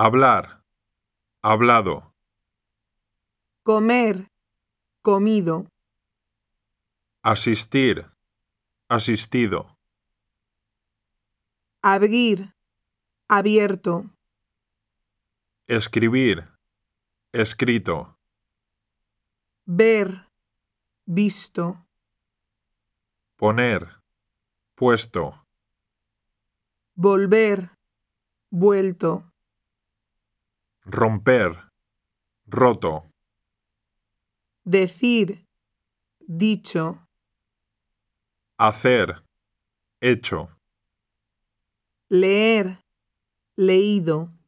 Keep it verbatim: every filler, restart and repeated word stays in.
Hablar, hablado. Comer, comido. Asistir, asistido. Abrir, abierto. Escribir, escrito. Ver, visto. Poner, puesto. Volver, vuelto. Romper, roto. Decir, dicho. Hacer, hecho. Leer, leído.